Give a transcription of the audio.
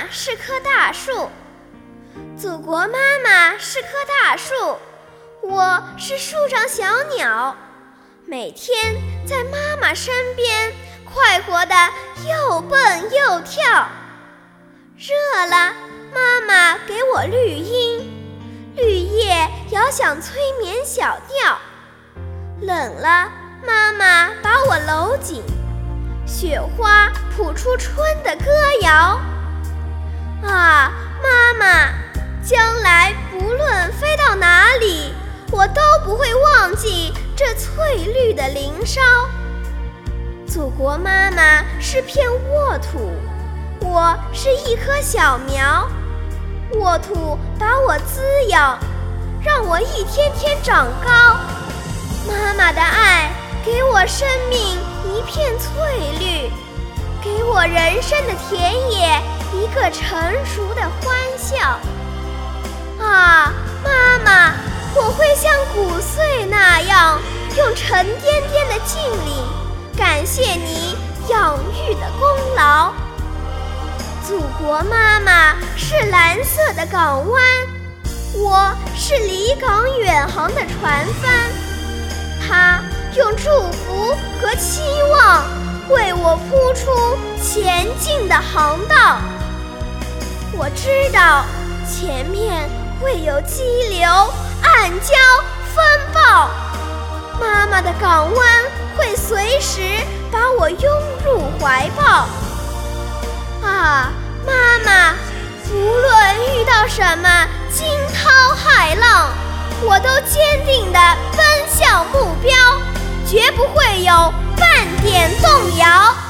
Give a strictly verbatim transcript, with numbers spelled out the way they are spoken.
是棵大树，祖国妈妈是棵大树，我是树上小鸟，每天在妈妈身边快活地又蹦又跳。热了，妈妈给我绿荫，绿叶摇响催眠小调；冷了，妈妈把我搂紧，雪花谱出春的歌谣。啊，妈妈，将来不论飞到哪里，我都不会忘记这翠绿的林梢。祖国妈妈是片沃土，我是一棵小苗，沃土把我滋养，让我一天天长高。妈妈的爱给我生命一片翠绿，给我人生的田野一个成熟的欢笑。啊，妈妈，我会像谷穗那样，用沉甸甸的敬礼感谢你养育的功劳。祖国妈妈是蓝色的港湾，我是离港远航的船帆，它用祝福和期望为我铺出前进的航道。我知道前面会有激流、暗礁、风暴，妈妈的港湾会随时把我拥入怀抱。啊，妈妈，无论遇到什么惊涛骇浪，我都坚定地奔向目标，绝不会有半点动摇。